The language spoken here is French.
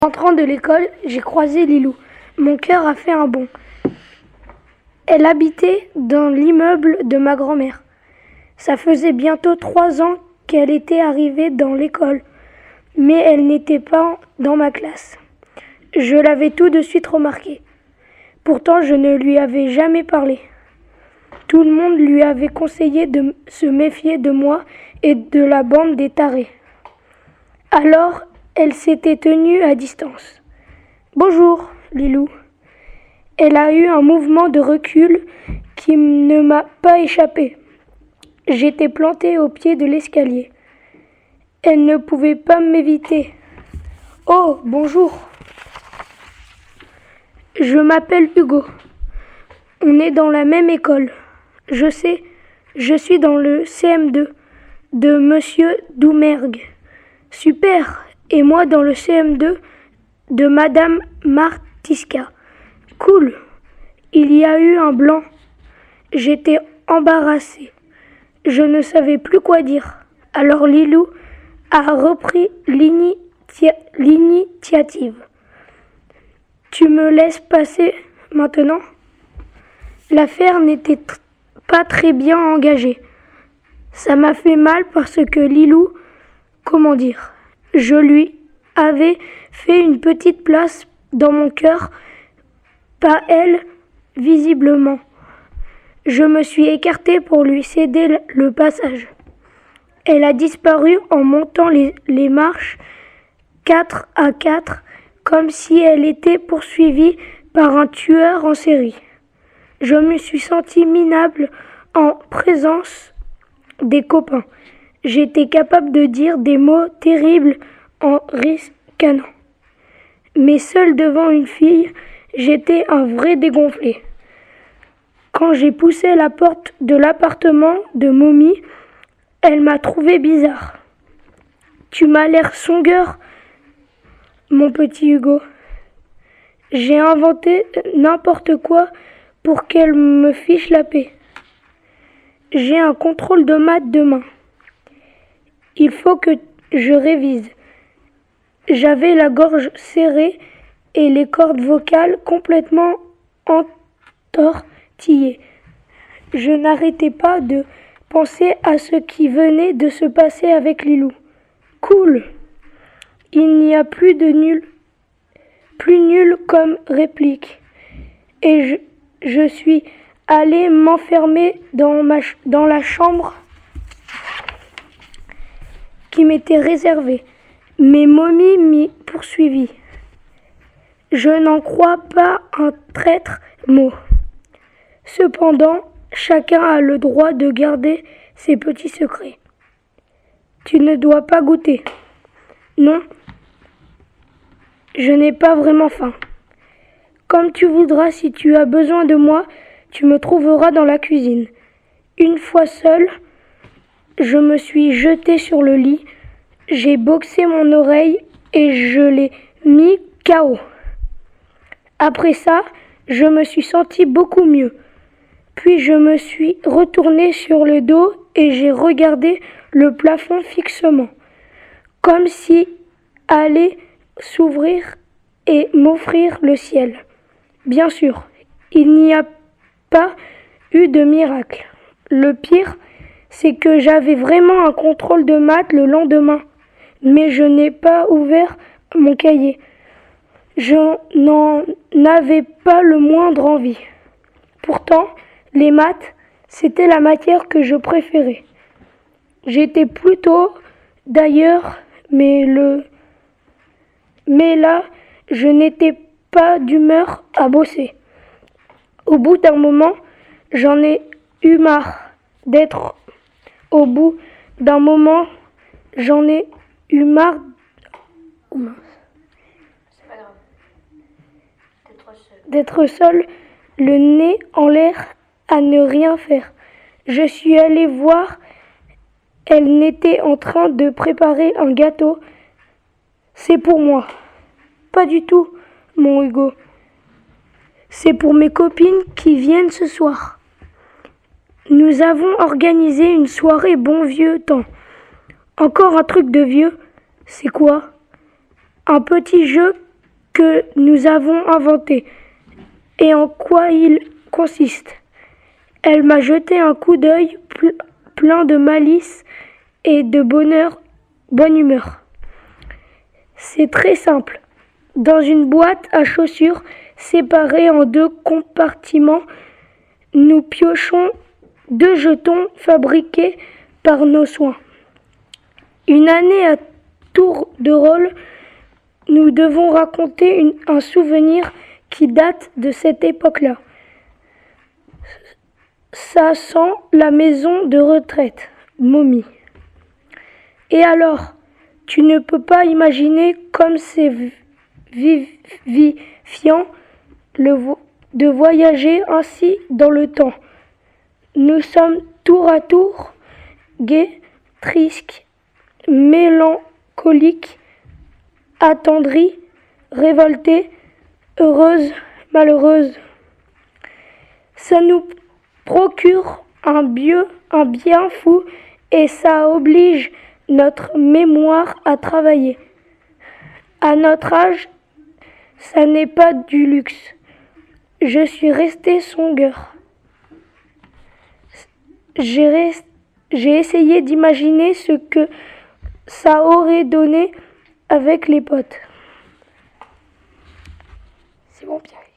Rentrant de l'école, j'ai croisé Lilou. Mon cœur a fait un bond. Elle habitait dans l'immeuble de ma grand-mère. Ça faisait bientôt 3 ans qu'elle était arrivée dans l'école, mais elle n'était pas dans ma classe. Je l'avais tout de suite remarqué. Pourtant, je ne lui avais jamais parlé. Tout le monde lui avait conseillé de se méfier de moi et de la bande des tarés. Alors, elle s'était tenue à distance. « Bonjour, Lilou. » Elle a eu un mouvement de recul qui ne m'a pas échappé. J'étais plantée au pied de l'escalier. Elle ne pouvait pas m'éviter. « Oh, bonjour. Je m'appelle Hugo. On est dans la même école. Je sais, je suis dans le CM2 de Monsieur Doumergue. Super. Et moi dans le CM2 de Madame Martiska. Cool. Il y a eu un blanc. J'étais embarrassée. Je ne savais plus quoi dire. Alors Lilou a repris l'initiative. Tu me laisses passer maintenant ? L'affaire n'était pas très bien engagée. Ça m'a fait mal parce que Lilou, comment dire, je lui avais fait une petite place dans mon cœur, pas elle, visiblement. Je me suis écartée pour lui céder le passage. Elle a disparu en montant les marches 4 à 4, comme si elle était poursuivie par un tueur en série. Je me suis sentie minable en présence des copains. J'étais capable de dire des mots terribles en ricanant. Mais seule devant une fille, j'étais un vrai dégonflé. Quand j'ai poussé la porte de l'appartement de Mommy, elle m'a trouvé bizarre. « Tu m'as l'air songueur, mon petit Hugo. » J'ai inventé n'importe quoi pour qu'elle me fiche la paix. J'ai un contrôle de maths demain. Il faut que je révise. J'avais la gorge serrée et les cordes vocales complètement entortillées. Je n'arrêtais pas de penser à ce qui venait de se passer avec Lilou. Cool. Il n'y a plus nul comme réplique. Et je suis allée m'enfermer dans la chambre qui m'était réservée. Mais Mommy m'y poursuivit. Je n'en crois pas un traître mot. Cependant, chacun a le droit de garder ses petits secrets. Tu ne dois pas goûter. Non, je n'ai pas vraiment faim. Comme tu voudras, si tu as besoin de moi, tu me trouveras dans la cuisine. Une fois seule, je me suis jetée sur le lit, j'ai boxé mon oreille et je l'ai mis KO. Après ça, je me suis sentie beaucoup mieux. Puis je me suis retournée sur le dos et j'ai regardé le plafond fixement, comme si allait s'ouvrir et m'offrir le ciel. Bien sûr, il n'y a pas eu de miracle. Le pire, c'est que j'avais vraiment un contrôle de maths le lendemain, mais je n'ai pas ouvert mon cahier. Je n'en avais pas le moindre envie. Pourtant, les maths, c'était la matière que je préférais. J'étais plutôt d'ailleurs, mais là, je n'étais pas d'humeur à bosser. Au bout d'un moment, j'en ai eu marre d'être d'être seule, le nez en l'air, à ne rien faire. Je suis allée voir, elle était en train de préparer un gâteau. C'est pour moi. Pas du tout, mon Hugo. C'est pour mes copines qui viennent ce soir. Nous avons organisé une soirée bon vieux temps. Encore un truc de vieux. C'est quoi ? Un petit jeu que nous avons inventé et en quoi il consiste. Elle m'a jeté un coup d'œil plein de malice et de bonne humeur. C'est très simple. Dans une boîte à chaussures séparée en 2 compartiments, nous piochons 2 jetons fabriqués par nos soins. Une année à tour de rôle, nous devons raconter un souvenir qui date de cette époque-là. Ça sent la maison de retraite, momie. Et alors, tu ne peux pas imaginer comme c'est vivifiant de voyager ainsi dans le temps. Nous sommes tour à tour gais, tristes, mélancoliques, attendris, révoltés, heureuses, malheureuses. Ça nous procure un bien fou et ça oblige notre mémoire à travailler. À notre âge, ça n'est pas du luxe. Je suis resté songeur. J'ai essayé d'imaginer ce que ça aurait donné avec les potes. C'est bon, Pierre.